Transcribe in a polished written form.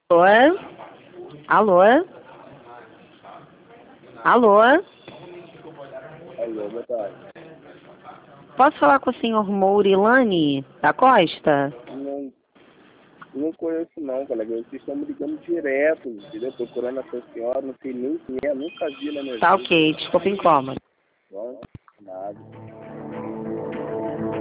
Alô? Alô? Alô? Alô, boa tarde. Posso falar com o senhor Mourilani da Costa? Não conheço não, colega. Vocês estão me ligando direto, entendeu? Procurando essa senhora, não sei nem quem é, nunca vi na minha vida. Tá ok, desculpa o incômodo. Não, nada.